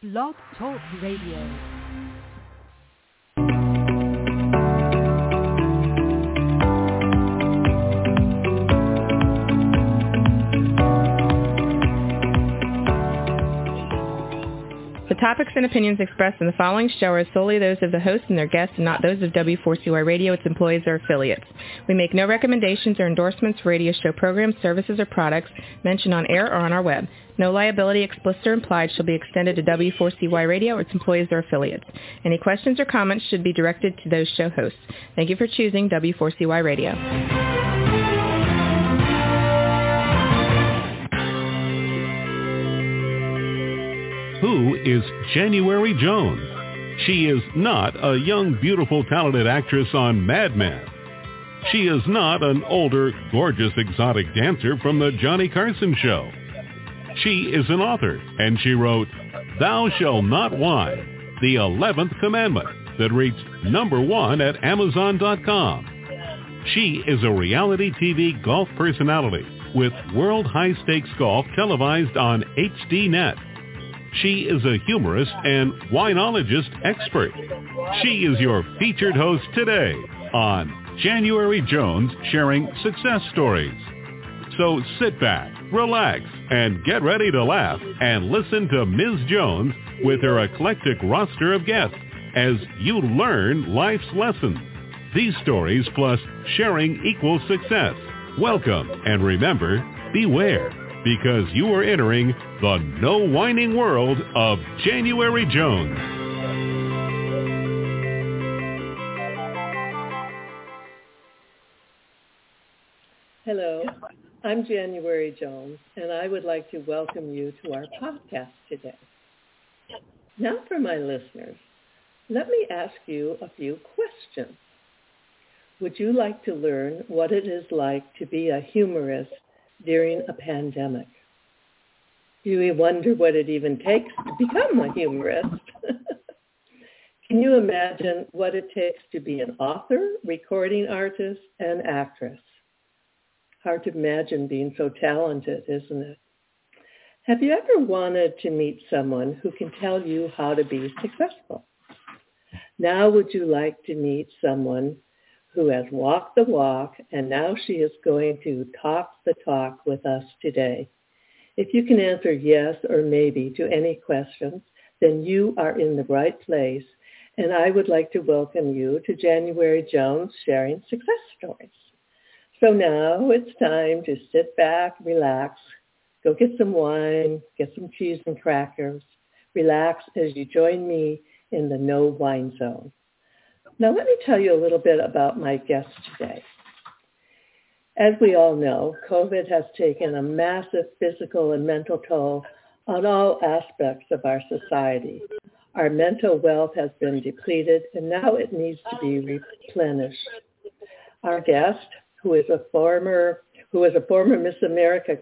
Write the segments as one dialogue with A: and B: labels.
A: Blog Talk Radio. The topics and opinions expressed in the following show are solely those of the host and their guests and not those of W4CY Radio, its employees, or affiliates. We make no recommendations or endorsements for radio show programs, services, or products mentioned on air or on our web. No liability, explicit or implied, shall be extended to W4CY Radio or its employees or affiliates. Any questions or comments should be directed to those show hosts. Thank you for choosing W4CY Radio.
B: Who is January Jones? She is not a young, beautiful, talented actress on Mad Men. She is not an older, gorgeous, exotic dancer from the Johnny Carson Show. She is an author, and she wrote Thou Shalt Not Whine, the 11th Commandment, that reached #1 at Amazon.com. She is a reality TV golf personality with World High Stakes Golf televised on HDNet. She is a humorist and winologist expert. She is your featured host today on January Jones Sharing Success Stories. So sit back, relax, and get ready to laugh and listen to Ms. Jones with her eclectic roster of guests as you learn life's lessons. These stories plus sharing equals success. Welcome, and remember, beware, because you are entering the no whining world of January Jones.
C: Hello, I'm January Jones, and I would like to welcome you to our podcast today. Now for my listeners, let me ask you a few questions. Would you like to learn what it is like to be a humorist during a pandemic? Do you wonder what it even takes to become a humorist? Can you imagine what it takes to be an author, recording artist, and actress? Hard to imagine being so talented, isn't it? Have you ever wanted to meet someone who can tell you how to be successful? Now would you like to meet someone who has walked the walk, and now she is going to talk the talk with us today? If you can answer yes or maybe to any questions, then you are in the right place, and I would like to welcome you to January Jones Sharing Success Stories. So now it's time to sit back, relax, go get some wine, get some cheese and crackers, relax as you join me in the no wine zone. Now, let me tell you a little bit about my guest today. As we all know, COVID has taken a massive physical and mental toll on all aspects of our society. Our mental wealth has been depleted, and now it needs to be replenished. Our guest, who is a former Miss America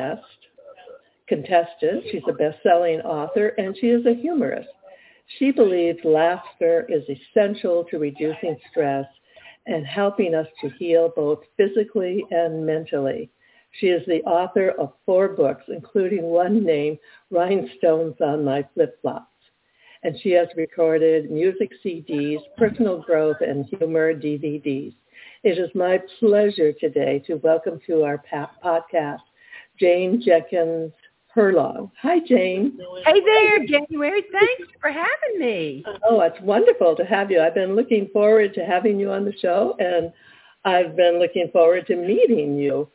C: contestant, she's a best-selling author, and she is a humorist. She believes laughter is essential to reducing stress and helping us to heal both physically and mentally. She is the author of 4 books, including one named Rhinestones on My Flip-Flops. And she has recorded music CDs, personal growth, and humor DVDs. It is my pleasure today to welcome to our podcast Jane Jenkins Herlong. Hi, Jane.
D: Hey there, January. Thanks for having me.
C: Oh, it's wonderful to have you. I've been looking forward to having you on the show, and I've been looking forward to meeting you.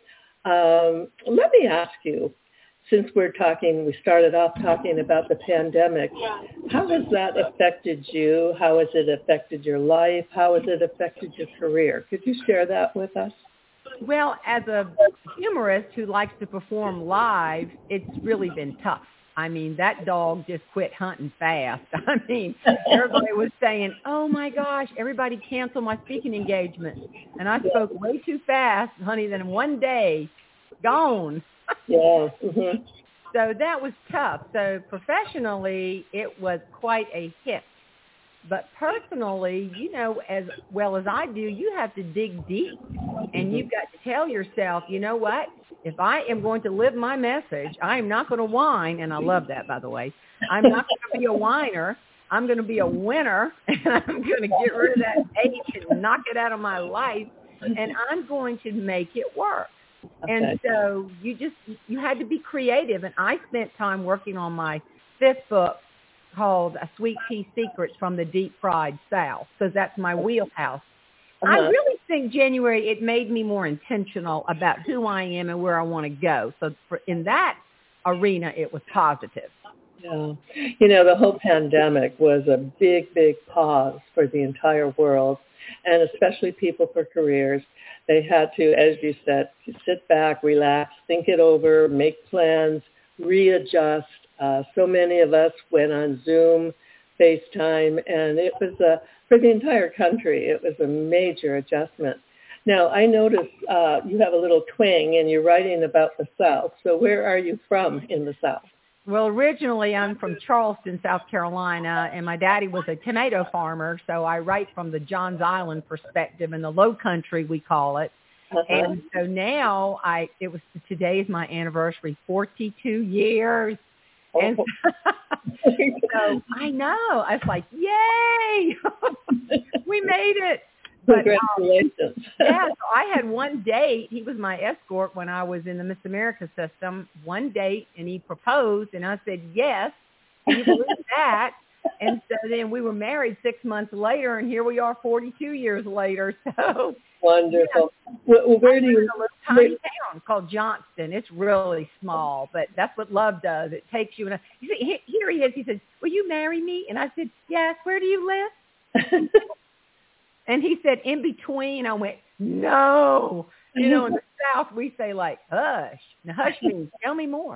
C: Let me ask you, since we started off talking about the pandemic, how has that affected you? How has it affected your life? How has it affected your career? Could you share that with us?
D: Well, as a humorist who likes to perform live, it's really been tough. I mean, that dog just quit hunting fast. I mean, everybody was saying, oh, my gosh, everybody canceled my speaking engagement. And I spoke way too fast, honey, then in one day, gone.
C: Yeah. Mm-hmm.
D: So that was tough. So professionally, it was quite a hit. But personally, you know, as well as I do, you have to dig deep And you've got to tell yourself, you know what? If I am going to live my message, I am not going to whine. And I love that, by the way. I'm not going to be a whiner. I'm going to be a winner. And I'm going to get rid of that H and knock it out of my life. And I'm going to make it work. Okay. And so you had to be creative. And I spent time working on my 5th book called Sweet Tea Secrets from the Deep Fried South, because that's my wheelhouse. I really think, January, it made me more intentional about who I am and where I want to go. So in that arena, it was positive.
C: Yeah. You know, the whole pandemic was a big, big pause for the entire world, and especially people for careers. They had to, as you said, sit back, relax, think it over, make plans, readjust. So many of us went on Zoom, FaceTime, and it was for the entire country, it was a major adjustment. Now, I noticed you have a little twang and you're writing about the South. So where are you from in the South?
D: Well, originally I'm from Charleston, South Carolina, and my daddy was a tomato farmer, so I write from the Johns Island perspective, in the Low Country, we call it. And so now today is my anniversary, 42 years. And so I know. I was like, yay! We made it. But,
C: congratulations.
D: Yeah, so I had one date. He was my escort when I was in the Miss America system. One date, and he proposed, and I said yes. Can you believe that? And so then we were married 6 months later, and here we are 42 years later. So
C: wonderful.
D: Yeah.
C: Well, where do you?
D: A little tiny town called Johnston. It's really small, but that's what love does. It takes you. Here he is. He said, "Will you marry me?" And I said, "Yes." "Where do you live?" And he said, "In between." I went, "No." You know, in the South, we say like, "Hush." Now, hush means, tell me more.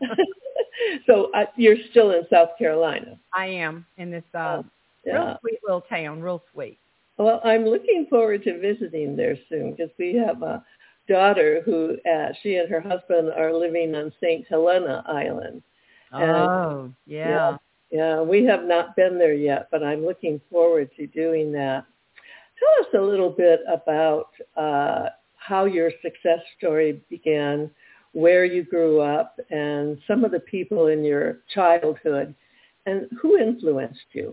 C: So you're still in South Carolina.
D: I am in this real sweet little town, real sweet.
C: Well, I'm looking forward to visiting there soon because we have a daughter who she and her husband are living on St. Helena Island.
D: And, yeah.
C: Yeah, we have not been there yet, but I'm looking forward to doing that. Tell us a little bit about how your success story began, where you grew up, and some of the people in your childhood, and who influenced you.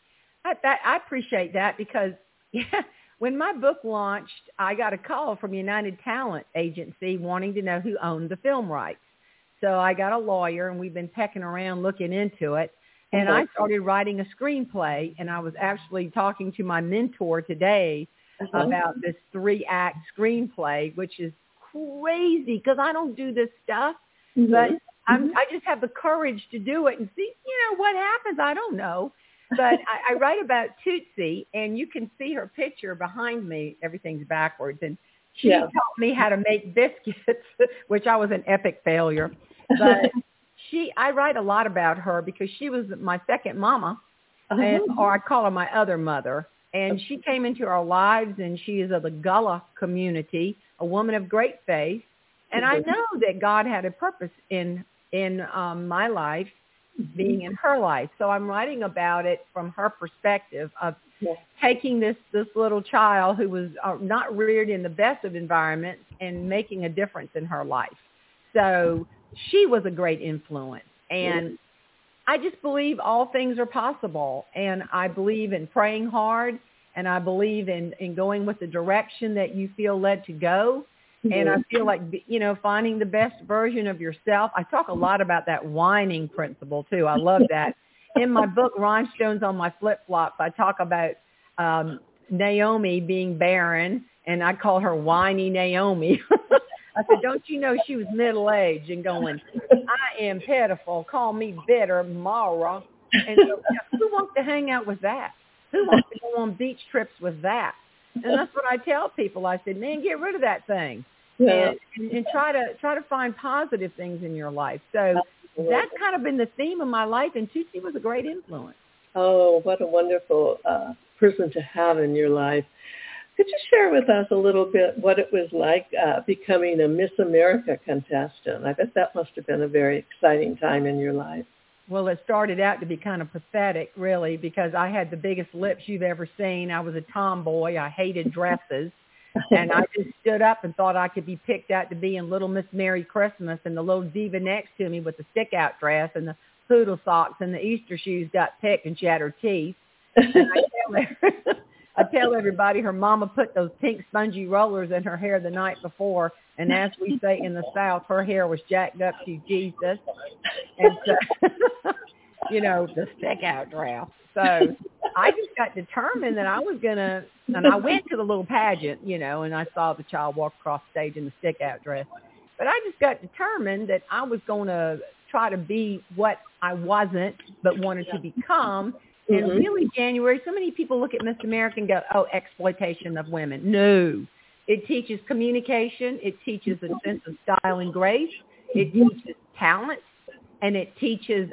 D: I appreciate that because when my book launched, I got a call from United Talent Agency wanting to know who owned the film rights. So I got a lawyer, and we've been pecking around looking into it. And I started writing a screenplay, and I was actually talking to my mentor today about this 3-act screenplay, which is crazy because I don't do this stuff, but I just have the courage to do it and see, what happens. I don't know. But I write about Tootsie, and you can see her picture behind me. Everything's backwards. And she taught me how to make biscuits, which I was an epic failure. But I write a lot about her because she was my second mama, or I call her my other mother. And she came into our lives, and she is of the Gullah community, a woman of great faith. And I know that God had a purpose in my life, being in her life. So I'm writing about it from her perspective of taking this little child who was not reared in the best of environments and making a difference in her life. So she was a great influence. And I just believe all things are possible. And I believe in praying hard, and I believe in going with the direction that you feel led to go. And I feel like, finding the best version of yourself. I talk a lot about that whining principle, too. I love that. In my book, Rhinestones on My Flip-Flops, I talk about Naomi being barren, and I call her whiny Naomi. I said, don't you know she was middle-aged and going, I am pitiful, call me bitter, Mara. And so, who wants to hang out with that? Who wants to go on beach trips with that? And that's what I tell people. I said, man, get rid of that thing. And try to find positive things in your life. So that's kind of been the theme of my life, and Tootsie was a great influence.
C: Oh, what a wonderful person to have in your life. Could you share with us a little bit what it was like becoming a Miss America contestant? I bet that must have been a very exciting time in your life.
D: Well, it started out to be kind of pathetic, really, because I had the biggest lips you've ever seen. I was a tomboy. I hated dresses. And I just stood up and thought I could be picked out to be in Little Miss Merry Christmas, and the little diva next to me with the stick-out dress and the poodle socks and the Easter shoes got picked, and she had her teeth. And I tell everybody her mama put those pink spongy rollers in her hair the night before, and as we say in the South, her hair was jacked up to Jesus. And so, the stick-out dress. So I just got determined that I was going to, and I went to the little pageant, and I saw the child walk across stage in the stick-out dress. But I just got determined that I was going to try to be what I wasn't, but wanted to become. And really, January, so many people look at Miss America and go, oh, exploitation of women. No. It teaches communication. It teaches a sense of style and grace. It teaches talent. And it teaches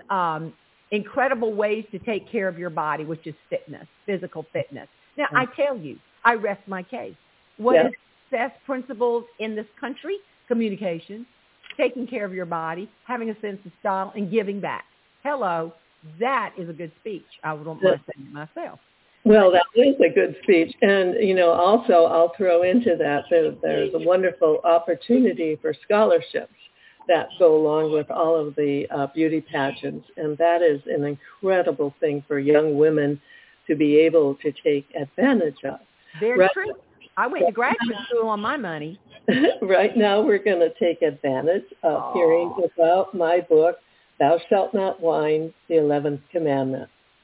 D: incredible ways to take care of your body, which is fitness, physical fitness. Now, I tell you, I rest my case. What is success principles in this country? Communication, taking care of your body, having a sense of style, and giving back. Hello. That is a good speech. I wouldn't mind saying it myself.
C: Well, that is a good speech. And, also I'll throw into that there's a wonderful opportunity for scholarships that go along with all of the beauty pageants. And that is an incredible thing for young women to be able to take advantage of.
D: Very true. I went to graduate school on my money.
C: Right now we're going to take advantage of hearing about my book, Thou Shalt Not Whine, the 11th Commandment.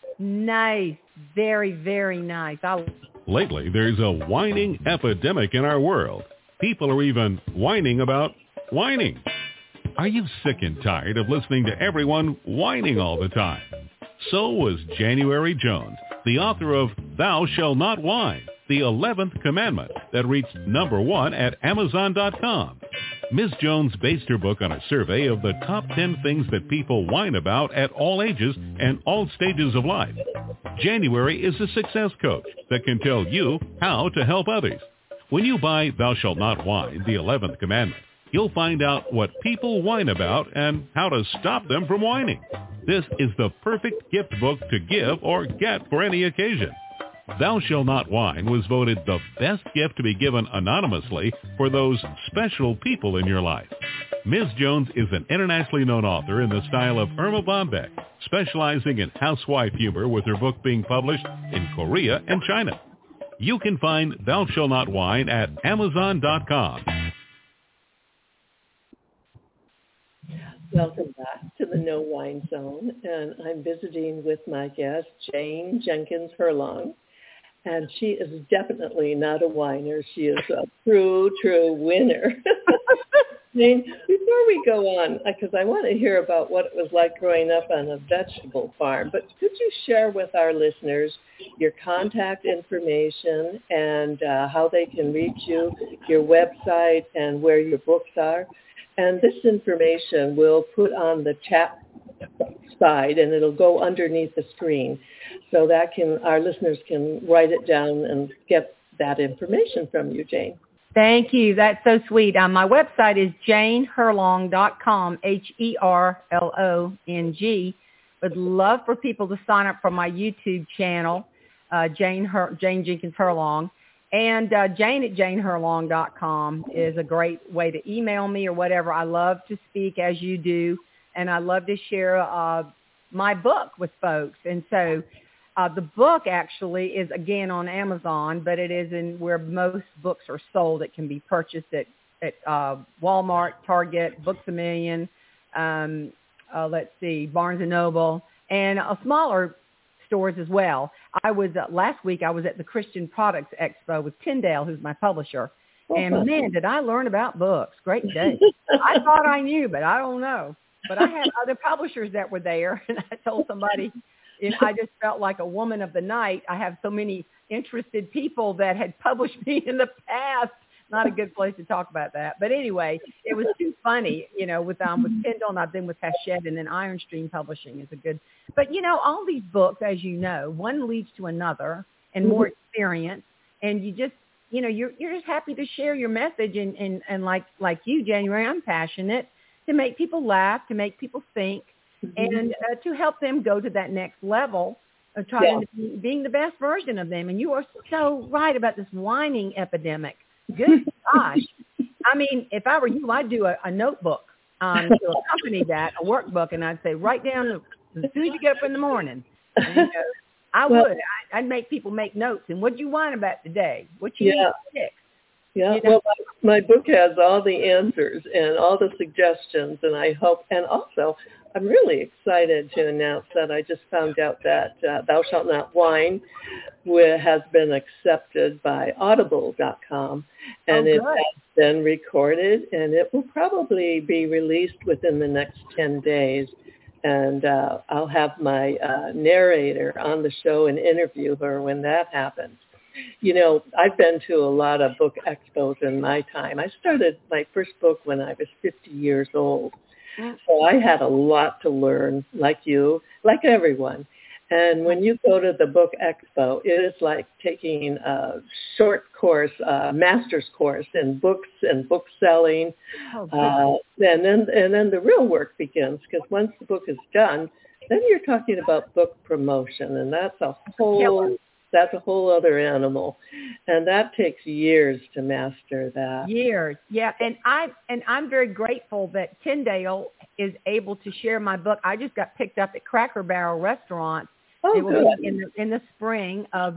D: Nice. Very, very nice.
B: Lately, there's a whining epidemic in our world. People are even whining about whining. Are you sick and tired of listening to everyone whining all the time? So was January Jones, the author of Thou Shalt Not Whine, the 11th Commandment, that reached #1 at Amazon.com. Ms. Jones based her book on a survey of the top 10 things that people whine about at all ages and all stages of life. January is a success coach that can tell you how to help others. When you buy Thou Shalt Not Whine, the 11th Commandment, you'll find out what people whine about and how to stop them from whining. This is the perfect gift book to give or get for any occasion. Thou Shalt Not Whine was voted the best gift to be given anonymously for those special people in your life. Ms. Jones is an internationally known author in the style of Irma Bombeck, specializing in housewife humor, with her book being published in Korea and China. You can find Thou Shalt Not Whine at Amazon.com.
C: Welcome back to the No Whine Zone, and I'm visiting with my guest, Jane Jenkins Herlong. And she is definitely not a whiner. She is a true winner. Jane, before we go on, because I want to hear about what it was like growing up on a vegetable farm, but could you share with our listeners your contact information and how they can reach you, your website, and where your books are? And this information we'll put on the chat side, and it'll go underneath the screen, so that our listeners can write it down and get that information from you, Jane.
D: Thank you. That's so sweet. My website is janeherlong.com, HERLONG. Would love for people to sign up for my YouTube channel, Jane Jenkins Herlong. And Jane at janeherlong.com is a great way to email me or whatever. I love to speak as you do, and I love to share my book with folks. And so the book actually is, again, on Amazon, but it is in where most books are sold. It can be purchased at Walmart, Target, Books A Million, Barnes & Noble, and smaller stores as well. Last week I was at the Christian Products Expo with Tyndale, who's my publisher. And man, did I learn about books. Great day. I thought I knew, but I don't know. But I had other publishers that were there, and I told somebody, I just felt like a woman of the night. I have so many interested people that had published me in the past. Not a good place to talk about that. But anyway, it was too funny, with Tyndale, and I've been with Hachette, and then Iron Stream Publishing is a good. But, all these books, as you know, one leads to another and more experience. And you just, you're just happy to share your message. And like you, January, I'm passionate to make people laugh, to make people think, and to help them go to that next level of trying to being the best version of them. And you are so right about this whining epidemic. Good gosh. I mean, if I were you, I'd do a notebook to accompany that, a workbook, and I'd say, write down as soon as you get up in the morning. And, I'd make people make notes. And what do you want about today? What you need to fix?
C: Yeah, well, my book has all the answers and all the suggestions, and I hope, and also I'm really excited to announce that I just found out that Thou Shalt Not Whine has been accepted by Audible.com, and it has been recorded, and it will probably be released within the next 10 days. And I'll have my narrator on the show and interview her when that happens. You know, I've been to a lot of book expos in my time. I started my first book when I was 50 years old. So I had a lot to learn, like you, like everyone. And when you go to the book expo, it is like taking a short course, master's course in books and book selling. And then the real work begins, because once the book is done, then you're talking about book promotion, and that's a whole other animal, and that takes years to master that.
D: Years, yeah. And I'm very grateful that Tyndale is able to share my book. I just got picked up at Cracker Barrel Restaurant. It will be in the spring of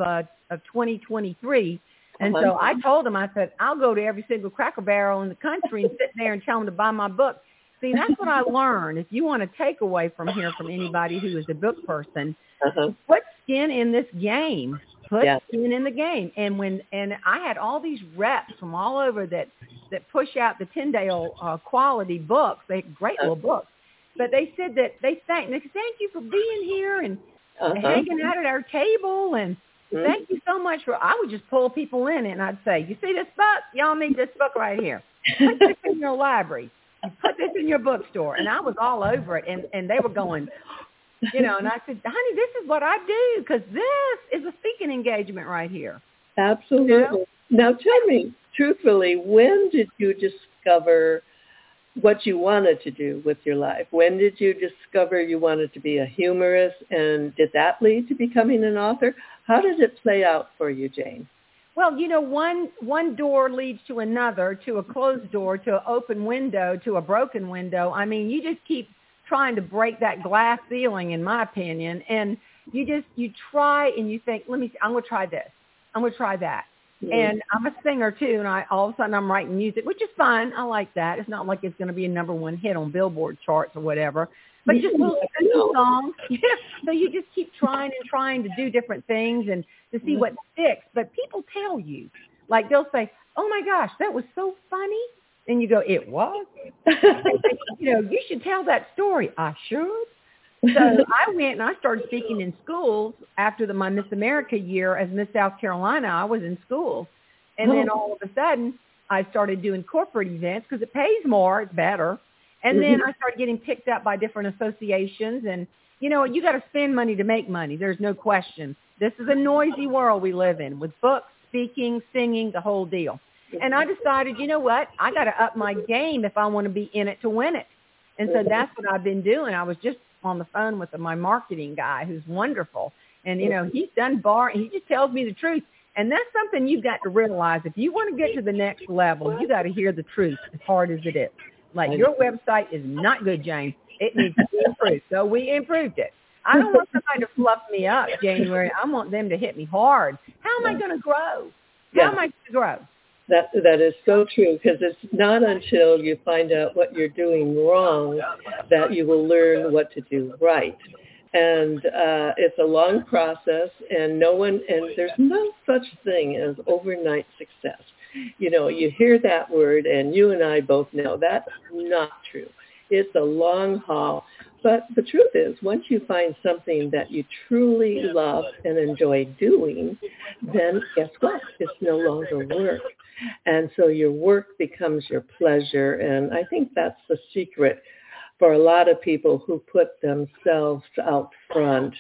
D: 2023. And so I told him, I said, I'll go to every single Cracker Barrel in the country and sit there and tell them to buy my book. See, that's what I learned. If you want to take away from here from anybody who is a book person, put skin in this game. Put skin in the game. And I had all these reps from all over that push out the Tyndale quality books. They great little books. But they said that they said, thank you for being here and hanging out at our table, and thank you so much for. I would just pull people in, and I'd say, you see this book? Y'all need this book right here. Put this in your library. Put this in your bookstore. And I was all over it, and they were going, you know, and I said, honey, this is what I do, because this is a speaking engagement right here.
C: Absolutely. You know? Now tell me, truthfully, when did you discover what you wanted to do with your life? When did you discover you wanted to be a humorist, and did that lead to becoming an author? How did it play out for you, Jane?
D: Well, you know, one door leads to another, to a closed door, to an open window, to a broken window. I mean, you just keep trying to break that glass ceiling, in my opinion, and you try and you think, I'm going to try this. I'm going to try that. Mm-hmm. And I'm a singer too, and all of a sudden I'm writing music, which is fine. I like that. It's not like it's going to be a number one hit on Billboard charts or whatever, but just little songs. So you just keep trying and trying to do different things and to see what sticks. But people tell you, like they'll say, "Oh my gosh, that was so funny," and you go, "It was." You know, you should tell that story. I should. So I went and I started speaking in schools after my Miss America year as Miss South Carolina. I was in schools. And then all of a sudden, I started doing corporate events because it pays more. It's better. And then I started getting picked up by different associations. And, you know, you got to spend money to make money. There's no question. This is a noisy world we live in with books, speaking, singing, the whole deal. And I decided, you know what? I got to up my game if I want to be in it to win it. And so that's what I've been doing. I was just on the phone with my marketing guy, who's wonderful. And, you know, he's done he just tells me the truth. And that's something you've got to realize. If you want to get to the next level, you got to hear the truth, as hard as it is. Like, your website is not good, Jane. It needs to be improved. So we improved it. I don't want somebody to fluff me up, January. I want them to hit me hard. How am I going to grow? How am I going to grow?
C: That is so true, because it's not until you find out what you're doing wrong that you will learn what to do right. And it's a long process, and there's no such thing as overnight success. You know, you hear that word, and you and I both know that's not true. It's a long haul. But the truth is, once you find something that you truly love and enjoy doing, then guess what? It's no longer work. And so your work becomes your pleasure. And I think that's the secret for a lot of people who put themselves out front.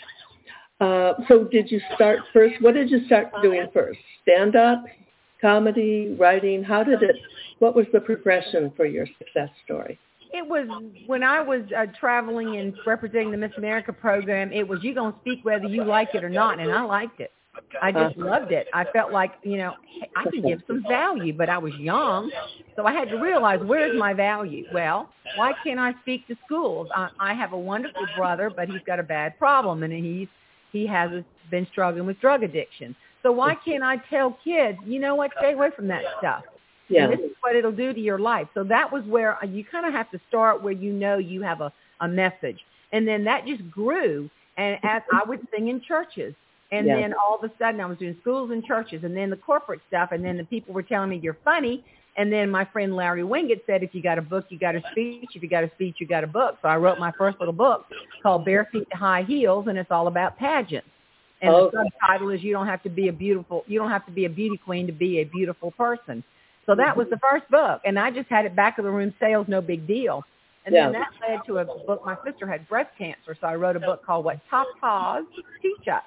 C: So did you start first? What did you start doing first? Stand-up, comedy, writing? What was the progression for your success story?
D: It was when I was traveling and representing the Miss America program, it was you going to speak whether you like it or not, and I liked it. I just loved it. I felt like, I can give some value, but I was young. So I had to realize, where's my value? Well, why can't I speak to schools? I have a wonderful brother, but he's got a bad problem, and he has been struggling with drug addiction. So why can't I tell kids, you know what, stay away from that stuff. Yeah. And this is what it'll do to your life. So that was where you kind of have to start where you have a message. And then that just grew. And as I would sing in churches. And then all of a sudden I was doing schools and churches and then the corporate stuff. And then the people were telling me, you're funny. And then my friend Larry Winget said, if you got a book, you got a speech. If you got a speech, you got a book. So I wrote my first little book called Bare Feet to High Heels. And it's all about pageants. And the subtitle is you don't have to be a beauty queen to be a beautiful person. So that was the first book. And I just had it back of the room sales, no big deal. And then that led to a book. My sister had breast cancer, so I wrote a book called What Top Paws Teach Us.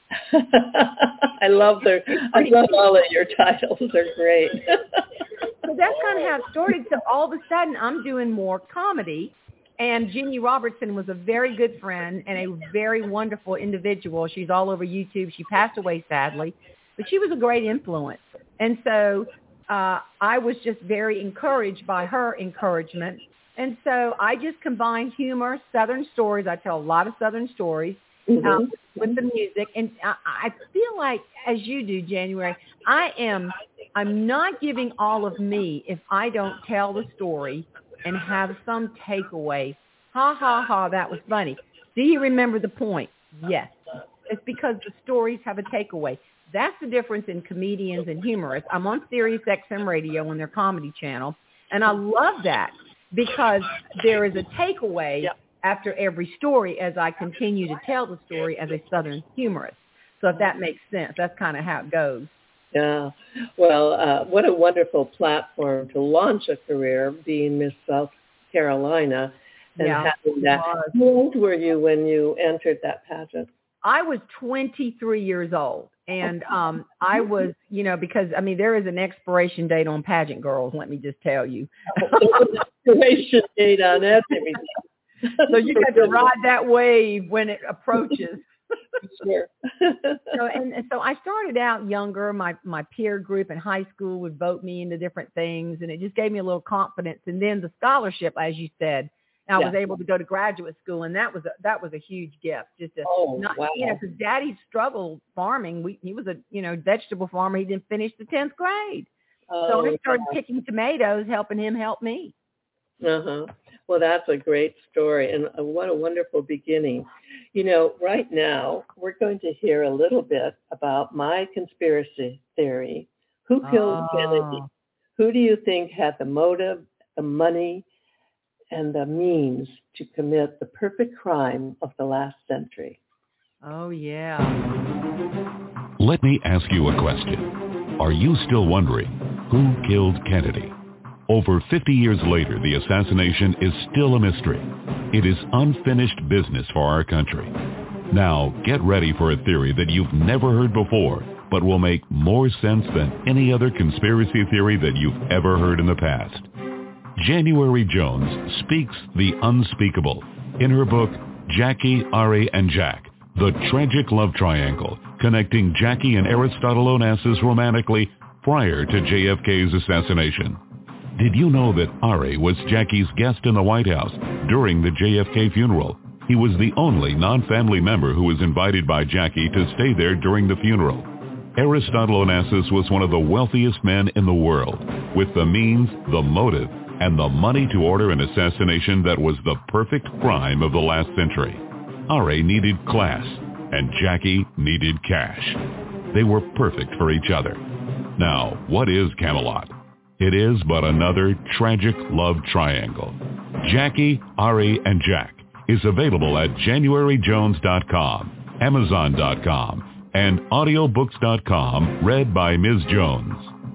C: I love all of your titles. They're great.
D: So that's kind of how it started. So all of a sudden, I'm doing more comedy. And Jeannie Robertson was a very good friend and a very wonderful individual. She's all over YouTube. She passed away, sadly. But she was a great influence. And so I was just very encouraged by her encouragement. And so I just combined humor, Southern stories. I tell a lot of Southern stories with the music. And I feel like, as you do, January, I'm not giving all of me if I don't tell the story and have some takeaway. Ha, ha, ha, that was funny. Do you remember the point? Yes. It's because the stories have a takeaway. That's the difference in comedians and humorists. I'm on Sirius XM Radio on their comedy channel, and I love that because there is a takeaway after every story as I continue to tell the story as a Southern humorist. So if that makes sense, that's kind of how it goes.
C: Yeah. Well, what a wonderful platform to launch a career, being Miss South Carolina and having that. How old were you when you entered that pageant?
D: I was 23 years old. And I was, because, there is an expiration date on pageant girls, let me just tell you.
C: Expiration date on everything.
D: So you got to ride that wave when it approaches.
C: Sure.
D: So I started out younger. My peer group in high school would vote me into different things, and it just gave me a little confidence. And then the scholarship, as you said, I was able to go to graduate school, and that was a huge gift. Just to because Daddy struggled farming. He was a vegetable farmer. He didn't finish the 10th grade, so I started picking tomatoes, helping him help me.
C: Well, that's a great story, and what a wonderful beginning. Right now we're going to hear a little bit about my conspiracy theory. Who killed Kennedy? Who do you think had the motive, the money, and the means to commit the perfect crime of the last century?
D: Oh, yeah.
B: Let me ask you a question. Are you still wondering who killed Kennedy? Over 50 years later, the assassination is still a mystery. It is unfinished business for our country. Now, get ready for a theory that you've never heard before, but will make more sense than any other conspiracy theory that you've ever heard in the past. January Jones speaks the unspeakable in her book, Jackie, Ari, and Jack, The Tragic Love Triangle, connecting Jackie and Aristotle Onassis romantically prior to JFK's assassination. Did you know that Ari was Jackie's guest in the White House during the JFK funeral? He was the only non-family member who was invited by Jackie to stay there during the funeral. Aristotle Onassis was one of the wealthiest men in the world, with the means, the motive, and the money to order an assassination that was the perfect crime of the last century. Ari needed class, and Jackie needed cash. They were perfect for each other. Now, what is Camelot? It is but another tragic love triangle. Jackie, Ari, and Jack is available at JanuaryJones.com, Amazon.com, and audiobooks.com, read by Ms. Jones.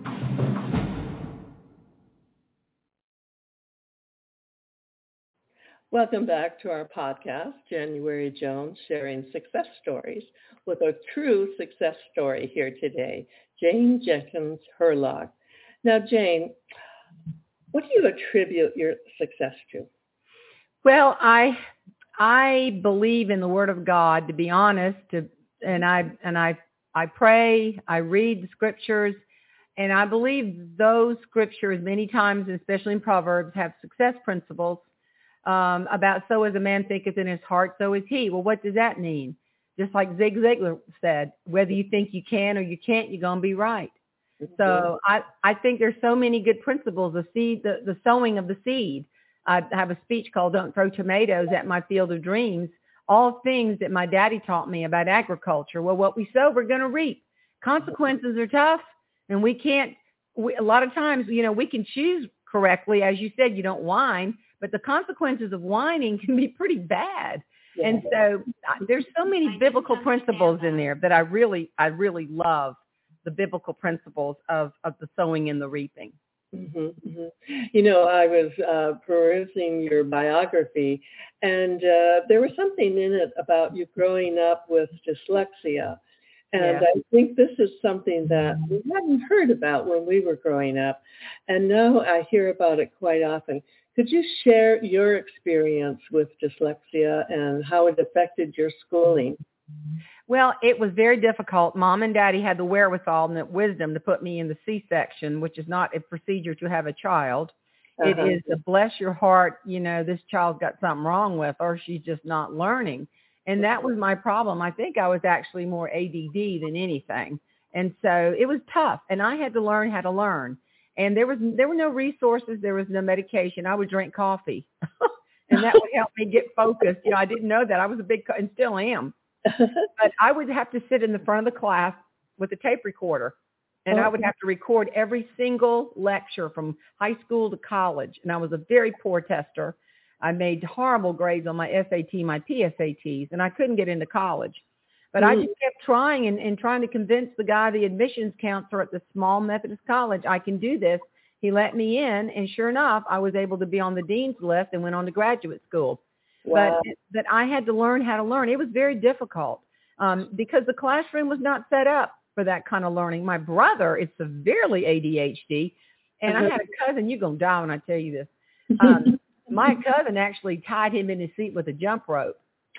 C: Welcome back to our podcast, January Jones, sharing success stories with a true success story here today, Jane Jenkins Herlog. Now, Jane, what do you attribute your success to?
D: Well, I believe in the Word of God, to be honest, and I I pray, I read the scriptures, and I believe those scriptures many times, especially in Proverbs, have success principles about so as a man thinketh in his heart, so is he. Well, what does that mean? Just like Zig Ziglar said, whether you think you can or you can't, you're going to be right. Mm-hmm. So I think there's so many good principles, the sowing of the seed. I have a speech called Don't Throw Tomatoes at My Field of Dreams, all things that my daddy taught me about agriculture. Well, what we sow, we're going to reap. Consequences are tough, and a lot of times, we can choose correctly. As you said, you don't whine, but the consequences of whining can be pretty bad. Yeah. And so there's so many biblical principles in there that I really love, the biblical principles of the sowing and the reaping.
C: Mm-hmm, mm-hmm. I was perusing your biography, and there was something in it about you growing up with dyslexia. And I think this is something that we hadn't heard about when we were growing up, and now I hear about it quite often. Could you share your experience with dyslexia and how it affected your schooling?
D: Well, it was very difficult. Mom and Daddy had the wherewithal and the wisdom to put me in the C-section, which is not a procedure to have a child. Uh-huh. It is a bless your heart, this child's got something wrong with, or she's just not learning. And that was my problem. I think I was actually more ADD than anything. And so it was tough. And I had to learn how to learn. And there were no resources. There was no medication. I would drink coffee. And that would help me get focused. I didn't know that. I was and still am. But I would have to sit in the front of the class with a tape recorder. And I would have to record every single lecture from high school to college. And I was a very poor tester. I made horrible grades on my SAT, my PSATs, and I couldn't get into college. But I just kept trying and trying to convince the guy, the admissions counselor at the small Methodist college, I can do this. He let me in, and sure enough, I was able to be on the dean's list and went on to graduate school. Wow. But I had to learn how to learn. It was very difficult because the classroom was not set up for that kind of learning. My brother is severely ADHD, and I had a cousin. You're going to die when I tell you this. My cousin actually tied him in his seat with a jump rope.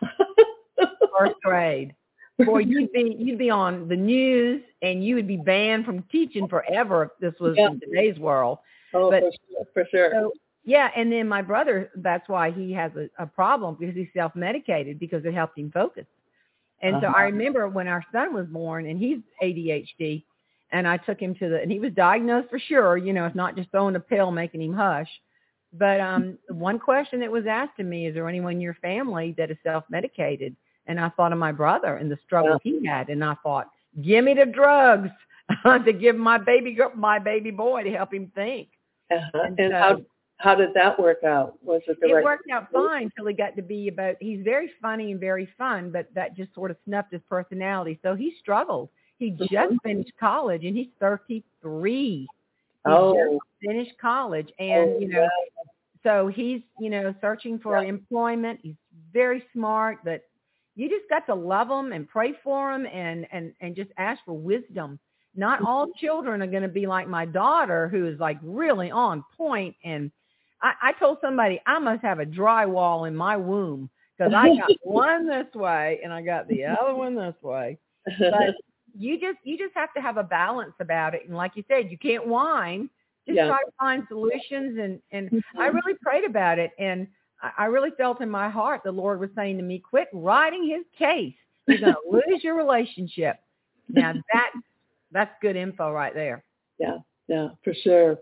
D: First grade. Boy, you'd be on the news, and you would be banned from teaching forever if this was in today's world.
C: Oh, but, for sure.
D: So, yeah, and then my brother, that's why he has a problem, because he's self-medicated, because it helped him focus. And so I remember when our son was born, and he's ADHD, and I took him and he was diagnosed for sure, it's not just throwing a pill making him hush. But one question that was asked to me, is there anyone in your family that is self-medicated? And I thought of my brother and the struggle he had. And I thought, give me the drugs to give my baby boy to help him think.
C: And so, how did that work out? Was it the right?
D: It worked out fine till he got to be he's very funny and very fun, but that just sort of snuffed his personality. So he struggled. He just finished college, and he's 33. He just finished college, and, so he's, searching for employment. He's very smart, but you just got to love him and pray for him and just ask for wisdom. Not all children are going to be like my daughter, who is like really on point. And I told somebody I must have a drywall in my womb, because I got one this way and I got the other one this way. But you just have to have a balance about it. And like you said, you can't whine. Just try to find solutions. And I really prayed about it. And I really felt in my heart the Lord was saying to me, quit writing his case. You're going to lose your relationship. Now, that's good info right there.
C: Yeah, for sure.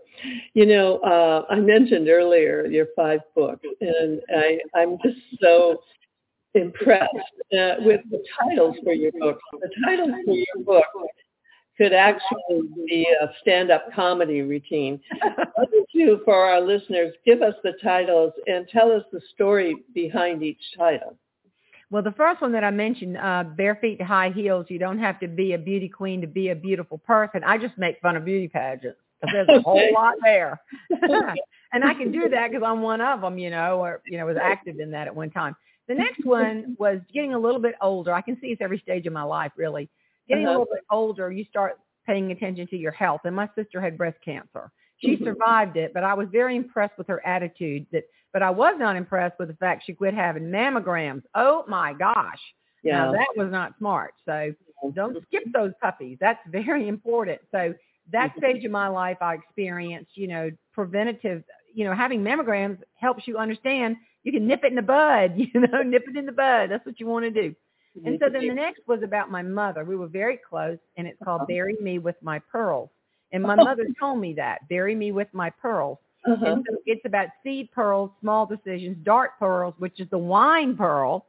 C: I mentioned earlier your 5 books, and I'm just so impressed with the titles for your books. The titles for your book could actually be a stand-up comedy routine. Why don't you, for our listeners, give us the titles and tell us the story behind each title?
D: Well, the first one that I mentioned, Bare Feet to High Heels, you don't have to be a beauty queen to be a beautiful person. I just make fun of beauty pageants, because there's a whole lot there. And I can do that because I'm one of them, or was active in that at one time. The next one was getting a little bit older. I can see it's every stage of my life, really. Getting a little bit older, you start paying attention to your health. And my sister had breast cancer. She survived it, but I was very impressed with her attitude. But I was not impressed with the fact she quit having mammograms. Oh, my gosh. Now, that was not smart. So don't skip those puppies. That's very important. So that stage of my life, I experienced, preventative, having mammograms helps you understand you can nip it in the bud, nip it in the bud. That's what you want to do. And so then the next was about my mother. We were very close, and it's called Bury Me With My Pearls. And my mother told me that, bury me with my pearls. And so it's about seed pearls, small decisions, dark pearls, which is the wine pearl.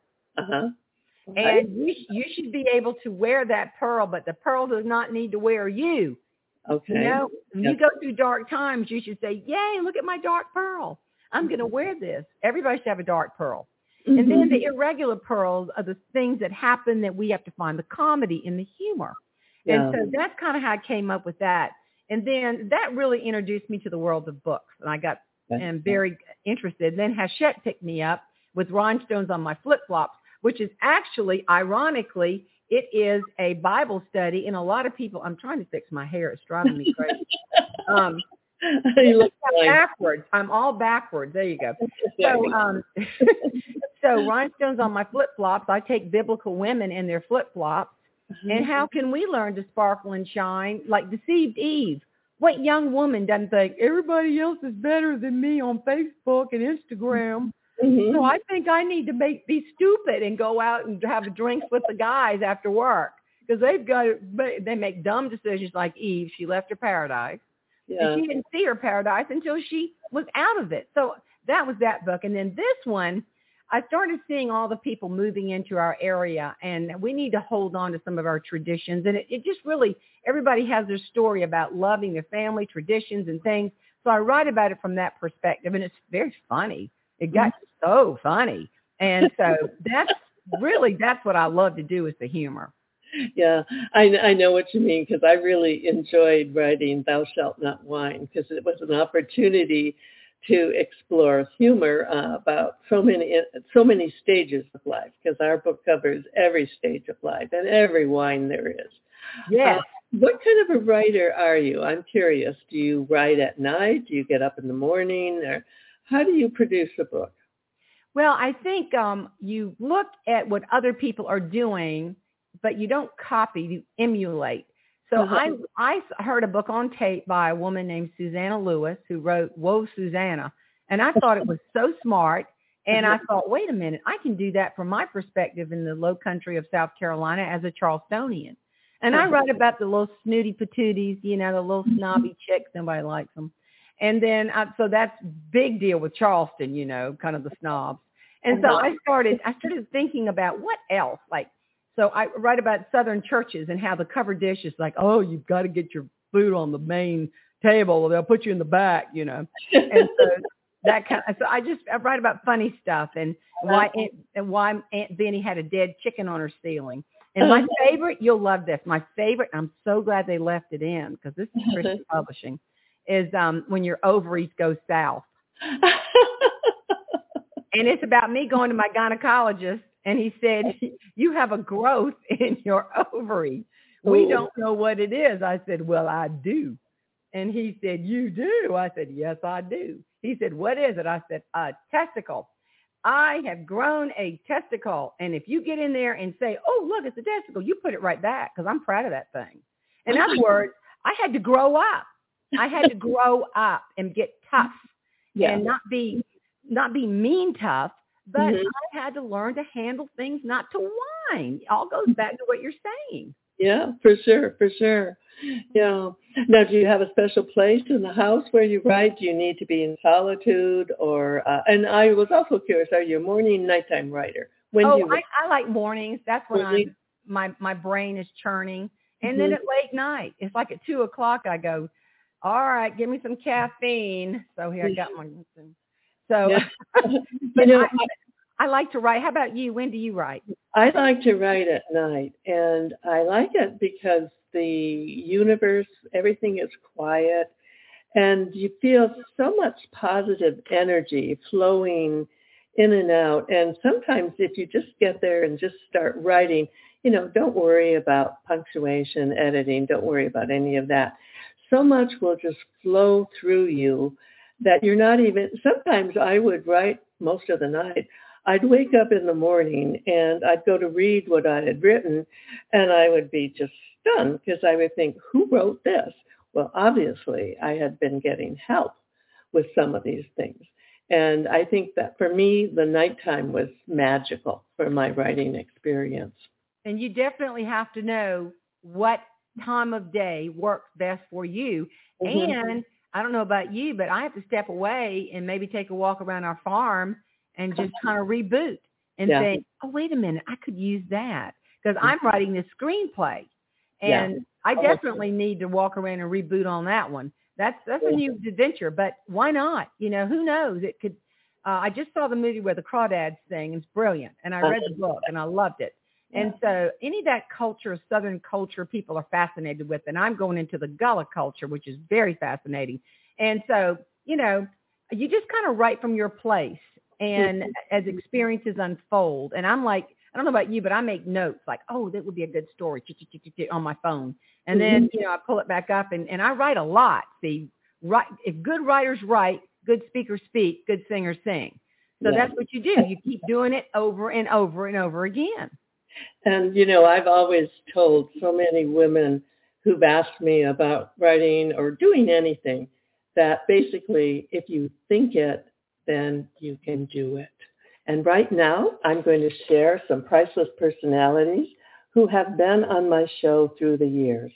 D: And you should be able to wear that pearl, but the pearl does not need to wear you.
C: Okay.
D: When you go through dark times, you should say, yay, look at my dark pearl. I'm going to wear this. Everybody should have a dark pearl. And then the irregular pearls are the things that happen that we have to find the comedy and the humor. And so that's kind of how I came up with that. And then that really introduced me to the world of books. And I got very interested. Then Hachette picked me up with Rhinestones on My Flip-Flops, which is actually, ironically, it is a Bible study. And a lot of people, I'm trying to fix my hair. It's driving me crazy.
C: You look
D: backwards. I'm all backwards. There you go. So, so Rhinestones on My Flip-Flops, I take biblical women in their flip-flops. And how can we learn to sparkle and shine like deceived Eve? What young woman doesn't think everybody else is better than me on Facebook and Instagram? So I think I need to be stupid and go out and have drinks with the guys after work because they make dumb decisions like Eve. She left her paradise. And she didn't see her paradise until she was out of it. So that was that book. And then this one, I started seeing all the people moving into our area, and we need to hold on to some of our traditions. And it just really, everybody has their story about loving their family, traditions, and things. So I write about it from that perspective, and it's very funny. It got so funny. And so that's what I love to do is the humor.
C: Yeah, I know what you mean because I really enjoyed writing Thou Shalt Not Whine because it was an opportunity to explore humor about so many stages of life because our book covers every stage of life and every whine there is.
D: Yes.
C: What kind of a writer are you? I'm curious. Do you write at night? Do you get up in the morning? Or how do you produce a book?
D: Well, I think you look at what other people are doing, but you don't copy, you emulate. So I heard a book on tape by a woman named Susanna Lewis who wrote Whoa, Susanna. And I thought it was so smart. And I thought, wait a minute, I can do that from my perspective in the low country of South Carolina as a Charlestonian. And I write about the little snooty patooties, the little snobby chicks. Nobody likes them. And then, so that's big deal with Charleston, kind of the snobs. And so I started thinking about what else, so I write about Southern churches and how the cover dish is like, oh, you've got to get your food on the main table or they'll put you in the back, And so so I write about funny stuff and why Aunt Benny had a dead chicken on her ceiling. And my favorite, you'll love this. My favorite, I'm so glad they left it in because this is Christian Publishing, is when your ovaries go south. And it's about me going to my gynecologist. And he said, you have a growth in your ovary. We don't know what it is. I said, well, I do. And he said, you do? I said, yes, I do. He said, what is it? I said, a testicle. I have grown a testicle. And if you get in there and say, oh, look, it's a testicle, you put it right back because I'm proud of that thing. In other words, I had to grow up. I had to grow up and get tough and not be mean tough. But I had to learn to handle things, not to whine. It all goes back to what you're saying.
C: Yeah, for sure. Yeah. Now, do you have a special place in the house where you write? Do you need to be in solitude? Or and I was also curious, are you a morning, nighttime writer?
D: I like mornings. That's when my brain is churning. And then at late night, it's like at 2:00, I go, all right, give me some caffeine. So here I got my... So, but I like to write. How about you? When do you write?
C: I like to write at night, and I like it because the universe, everything is quiet, and you feel so much positive energy flowing in and out. And sometimes if you just get there and just start writing, don't worry about punctuation, editing, don't worry about any of that. So much will just flow through you that you're not even, sometimes I would write most of the night. I'd wake up in the morning and I'd go to read what I had written, and I would be just stunned because I would think, who wrote this? Well, obviously, I had been getting help with some of these things. And I think that for me, the nighttime was magical for my writing experience.
D: And you definitely have to know what time of day works best for you. Mm-hmm. And I don't know about you, but I have to step away and maybe take a walk around our farm and just kind of reboot and think, oh, wait a minute, I could use that because I'm writing this screenplay. And I definitely need to walk around and reboot on that one. That's a new adventure, but why not? You know, who knows? It could. I just saw the movie where the crawdads sing. It's brilliant. And I read the book and I loved it. And so any of that culture, Southern culture, people are fascinated with. And I'm going into the Gullah culture, which is very fascinating. And so, you know, you just kind of write from your place and as experiences unfold. And I'm like, I don't know about you, but I make notes like, oh, that would be a good story on my phone. And then, you know, I pull it back up and I write a lot. See, if good writers write, good speakers speak, good singers sing. So that's what you do. You keep doing it over and over and over again.
C: And, you know, I've always told so many women who've asked me about writing or doing anything that basically if you think it, then you can do it. And right now, I'm going to share some priceless personalities who have been on my show through the years.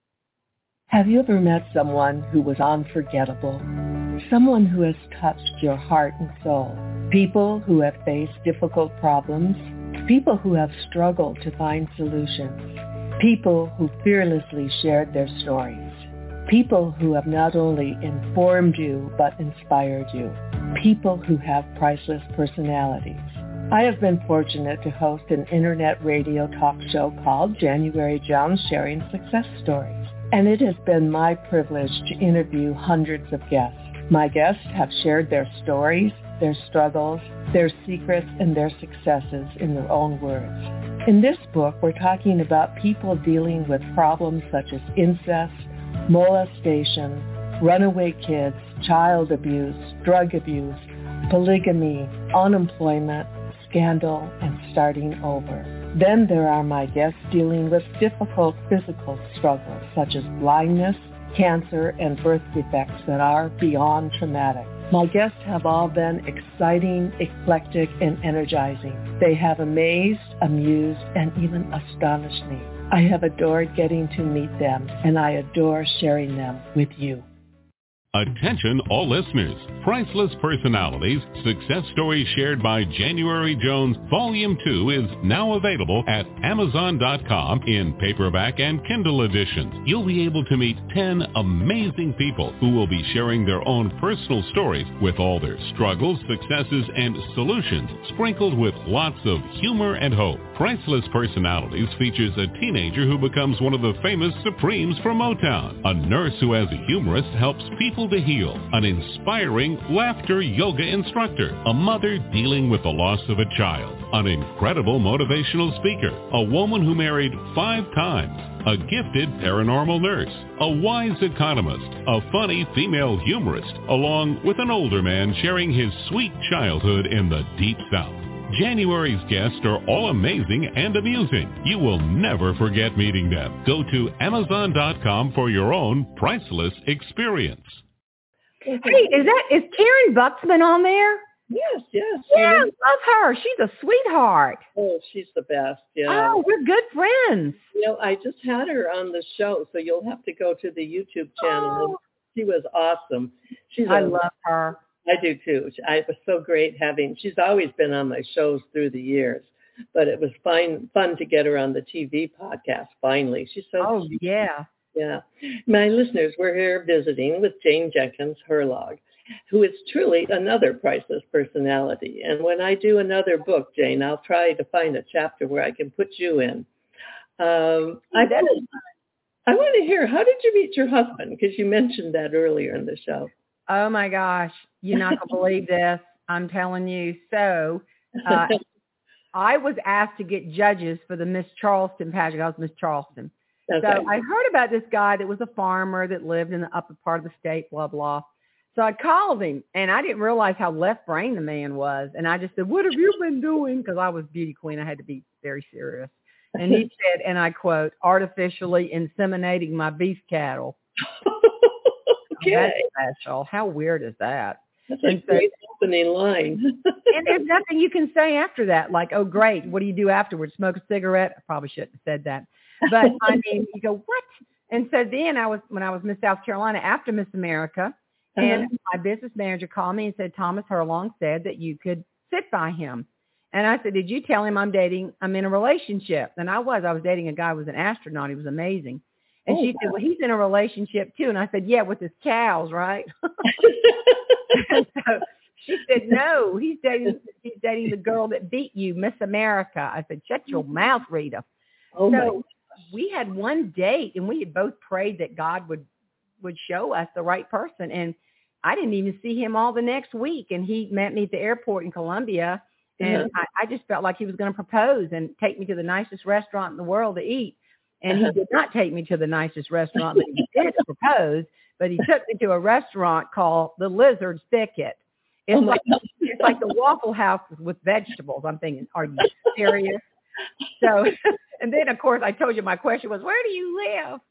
C: Have you ever met someone who was unforgettable? Someone who has touched your heart and soul? People who have faced difficult problems? People who have struggled to find solutions? People who fearlessly shared their stories? People who have not only informed you, but inspired you. People who have priceless personalities. I have been fortunate to host an internet radio talk show called January Jones Sharing Success Stories. And it has been my privilege to interview hundreds of guests. My guests have shared their stories, their struggles, their secrets, and their successes in their own words. In this book, we're talking about people dealing with problems such as incest, molestation, runaway kids, child abuse, drug abuse, polygamy, unemployment, scandal, and starting over. Then there are my guests dealing with difficult physical struggles such as blindness, cancer, and birth defects that are beyond traumatic. My guests have all been exciting, eclectic, and energizing. They have amazed, amused, and even astonished me. I have adored getting to meet them, and I adore sharing them with you.
B: Attention all listeners. Priceless Personalities, Success Stories Shared by January Jones, Volume 2 is now available at Amazon.com in paperback and Kindle editions. You'll be able to meet 10 amazing people who will be sharing their own personal stories with all their struggles, successes, and solutions, sprinkled with lots of humor and hope. Priceless Personalities features a teenager who becomes one of the famous Supremes from Motown, a nurse who as a humorist helps people to heal, an inspiring laughter yoga instructor, a mother dealing with the loss of a child, an incredible motivational speaker, a woman who married 5 times, a gifted paranormal nurse, a wise economist, a funny female humorist, along with an older man sharing his sweet childhood in the Deep South. January's guests are all amazing and amusing. You will never forget meeting them. Go to Amazon.com for your own priceless experience.
D: Hey, is Karen Buxman on there?
C: Yes.
D: Yeah, I love her. She's a sweetheart.
C: Oh, she's the best. Yeah.
D: Oh, we're good friends.
C: You know, I just had her on the show, so you'll have to go to the YouTube channel.
D: Oh.
C: She was awesome.
D: I love her.
C: I do too. It was so great she's always been on my shows through the years, but it was fun to get her on the TV podcast finally. She's so sweet.
D: Yeah.
C: Yeah. My listeners, we're here visiting with Jane Jenkins Herlog, who is truly another priceless personality. And when I do another book, Jane, I'll try to find a chapter where I can put you in. I want to hear, how did you meet your husband? Because you mentioned that earlier in the show.
D: Oh, my gosh. You're not going to believe this. I'm telling you. So I was asked to get judges for the Miss Charleston pageant. I was Miss Charleston. Okay. So I heard about this guy that was a farmer that lived in the upper part of the state, blah, blah. So I called him, and I didn't realize how left brain the man was. And I just said, "What have you been doing?" Because I was beauty queen. I had to be very serious. And he said, and I quote, "Artificially inseminating my beef cattle."
C: Okay.
D: That's special. How weird is that?
C: That's a great opening line.
D: And there's nothing you can say after that. Like, "Oh, great. What do you do afterwards? Smoke a cigarette?" I probably shouldn't have said that. But I mean, you go, what? And so then when I was Miss South Carolina after Miss America, and my business manager called me and said, "Thomas Herlong said that you could sit by him." And I said, "Did you tell him I'm in a relationship?" And I was dating a guy who was an astronaut. He was amazing. And she said, "Well, he's in a relationship too." And I said, "Yeah, with his cows, right?" And so she said, "No, he's dating the girl that beat you, Miss America." I said, "Shut your mouth, Rita." So we had one date, and we had both prayed that God would show us the right person. And I didn't even see him all the next week. And he met me at the airport in Columbia. And I just felt like he was going to propose and take me to the nicest restaurant in the world to eat. And he did not take me to the nicest restaurant, but he did propose. But he took me to a restaurant called the Lizard Thicket. It's like the Waffle House with vegetables. I'm thinking, are you serious? So, and then, of course, I told you my question was, where do you live?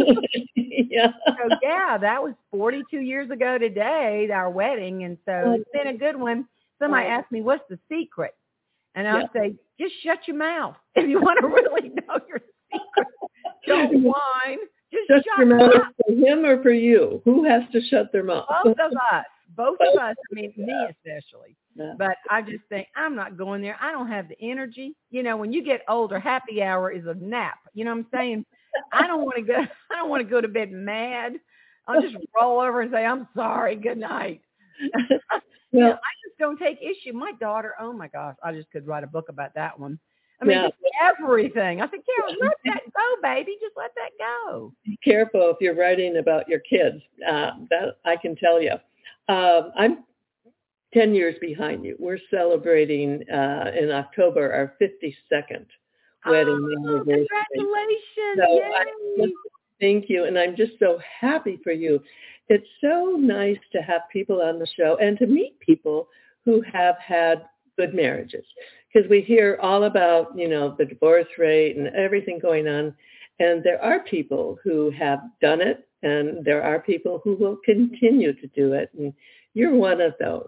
D: So, that was 42 years ago today, our wedding. And so it's been a good one. Somebody asked me, "What's the secret?" And I'll say, just shut your mouth. If you want to really know your secret, don't whine. Just shut
C: your mouth.
D: For
C: him or for you? Who has to shut their mouth?
D: Both of us. I mean, me especially. Yeah. But I just think, I'm not going there. I don't have the energy. You know, when you get older, happy hour is a nap. You know what I'm saying? I don't want to go to bed mad. I'll just roll over and say, "I'm sorry. Good night." Well, I just don't take issue. My daughter, oh my gosh, I just could write a book about that one. I mean, everything. I said, "Carol, let that go, baby. Just let that go."
C: Be careful if you're writing about your kids. That I can tell you. I'm 10 years behind you. We're celebrating in October our 52nd wedding anniversary.
D: Congratulations!
C: Thank you, and I'm just so happy for you. It's so nice to have people on the show and to meet people who have had good marriages, because we hear all about, the divorce rate and everything going on, and there are people who have done it, and there are people who will continue to do it, and you're one of those.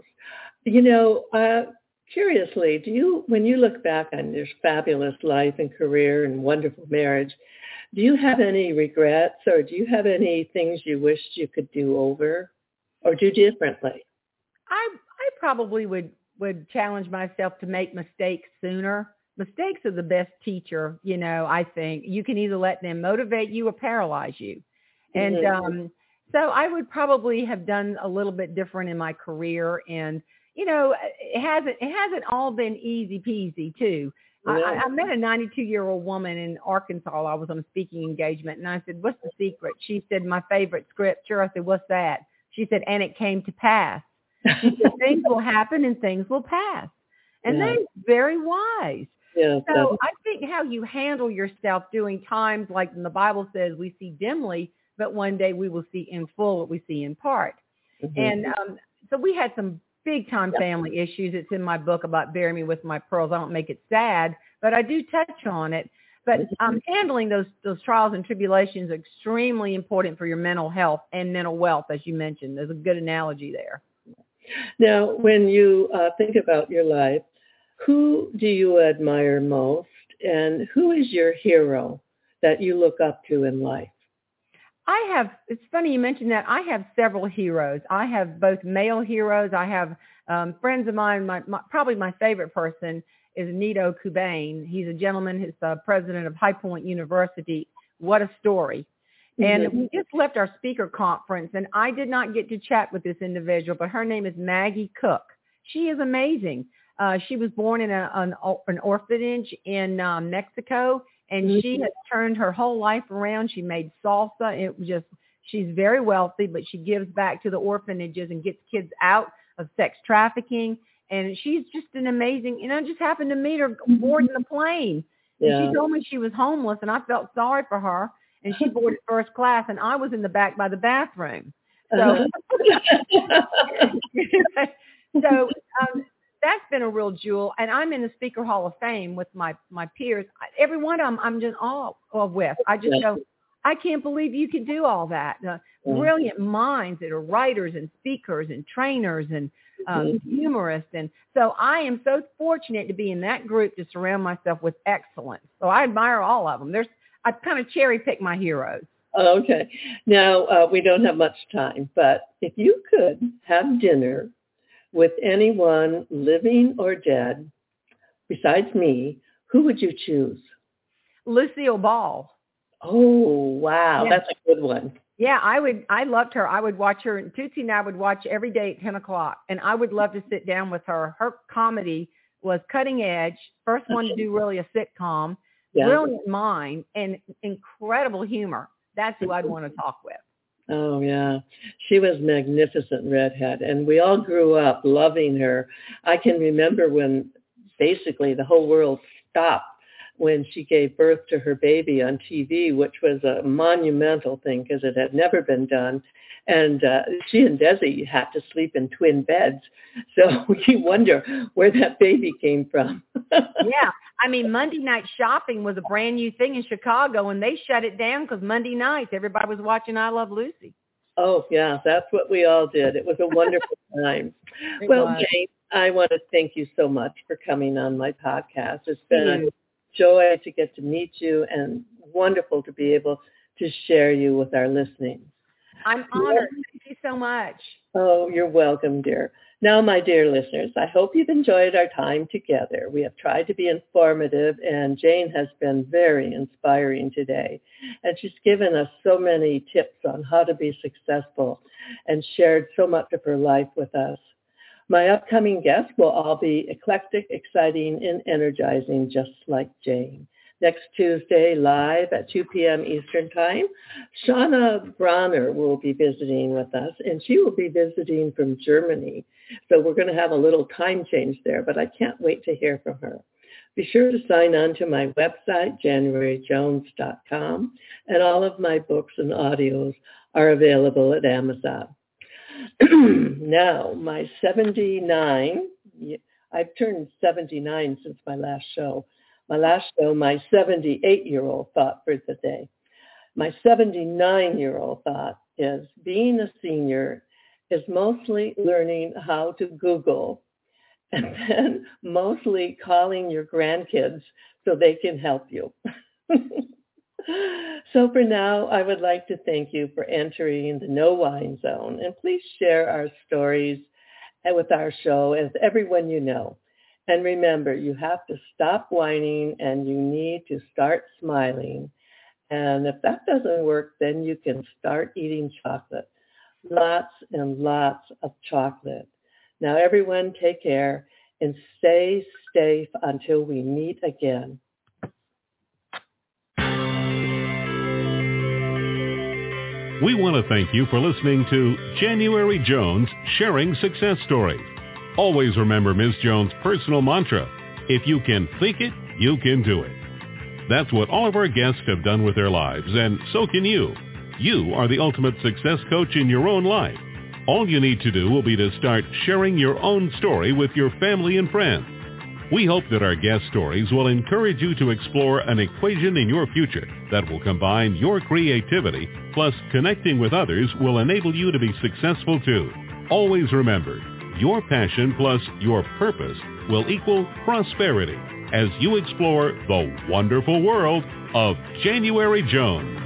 C: Curiously, when you look back on your fabulous life and career and wonderful marriage, do you have any regrets, or do you have any things you wished you could do over or do differently?
D: I probably would challenge myself to make mistakes sooner. Mistakes are the best teacher, I think. You can either let them motivate you or paralyze you. And so I would probably have done a little bit different in my career. And, it hasn't all been easy peasy too. Yeah. I met a 92-year-old woman in Arkansas. I was on a speaking engagement, and I said, "What's the secret?" She said, "My favorite scripture." I said, "What's that?" She said, "And it came to pass." She said, "Things will happen and things will pass." And that's very wise. Yeah, so I think how you handle yourself during times like the Bible says, we see dimly, but one day we will see in full what we see in part. Mm-hmm. And so we had some big time family issues. It's in my book about Bury Me With My Pearls. I don't make it sad, but I do touch on it. But handling those trials and tribulations is extremely important for your mental health and mental wealth, as you mentioned. There's a good analogy there.
C: Now, when you think about your life, who do you admire most, and who is your hero that you look up to in life?
D: It's funny you mentioned that. I have several heroes. I have both male heroes. I have friends of mine. Probably my favorite person is Nito Kubain. He's a gentleman. He's the president of High Point University. What a story. And we just left our speaker conference, and I did not get to chat with this individual, but her name is Maggie Cook. She is amazing. She was born in an orphanage in Mexico, and she has turned her whole life around. She made salsa. She's very wealthy, but she gives back to the orphanages and gets kids out of sex trafficking. And she's just an amazing, I just happened to meet her boarding the plane. Yeah. And she told me she was homeless, and I felt sorry for her. And she boarded first class, and I was in the back by the bathroom. So, so that's been a real jewel. And I'm in the Speaker Hall of Fame with my peers. Every one of them I'm just all with. I just go, I can't believe you could do all that. Brilliant minds that are writers and speakers and trainers and humorists. And so I am so fortunate to be in that group to surround myself with excellence. So I admire all of them. I kind of cherry pick my heroes.
C: Okay. Now, we don't have much time, but if you could have dinner with anyone living or dead besides me, who would you choose?
D: Lucille Ball.
C: Oh, wow. Yeah. That's a good one.
D: Yeah, I loved her. I would watch her. Tootsie and I would watch every day at 10 o'clock. And I would love to sit down with her. Her comedy was cutting edge. First one to do really a sitcom. Yeah. Brilliant mind and incredible humor. That's who I'd want to talk with.
C: Oh, yeah. She was magnificent redhead. And we all grew up loving her. I can remember when basically the whole world stopped when she gave birth to her baby on TV, which was a monumental thing because it had never been done. And she and Desi had to sleep in twin beds. So we wonder where that baby came from.
D: Yeah. I mean, Monday Night Shopping was a brand new thing in Chicago, and they shut it down because Monday nights everybody was watching I Love Lucy.
C: Oh, yeah. That's what we all did. It was a wonderful time. Well, Jane, I want to thank you so much for coming on my podcast. It's been a joy to get to meet you and wonderful to be able to share you with our listening.
D: I'm honored. Thank you so much.
C: Oh, you're welcome, dear. Now, my dear listeners, I hope you've enjoyed our time together. We have tried to be informative, and Jane has been very inspiring today. And she's given us so many tips on how to be successful and shared so much of her life with us. My upcoming guests will all be eclectic, exciting, and energizing, just like Jane. Next Tuesday, live at 2 p.m. Eastern Time, Shauna Bronner will be visiting with us, and she will be visiting from Germany. So we're going to have a little time change there, but I can't wait to hear from her. Be sure to sign on to my website, JanuaryJones.com, and all of my books and audios are available at Amazon. Now, my 79, I've turned 79 since my last show. My 78-year-old thought for the day. My 79-year-old thought is being a senior is mostly learning how to Google and then mostly calling your grandkids so they can help you. So for now, I would like to thank you for entering the No Whine Zone. And please share our stories with our show with everyone you know. And remember, you have to stop whining and you need to start smiling. And if that doesn't work, then you can start eating chocolate. Lots and lots of chocolate. Now, everyone, take care and stay safe until we meet again.
B: We want to thank you for listening to January Jones Sharing Success Stories. Always remember Ms. Jones' personal mantra, if you can think it, you can do it. That's what all of our guests have done with their lives, and so can you. You are the ultimate success coach in your own life. All you need to do will be to start sharing your own story with your family and friends. We hope that our guest stories will encourage you to explore an equation in your future that will combine your creativity plus connecting with others will enable you to be successful too. Always remember, your passion plus your purpose will equal prosperity as you explore the wonderful world of January Jones.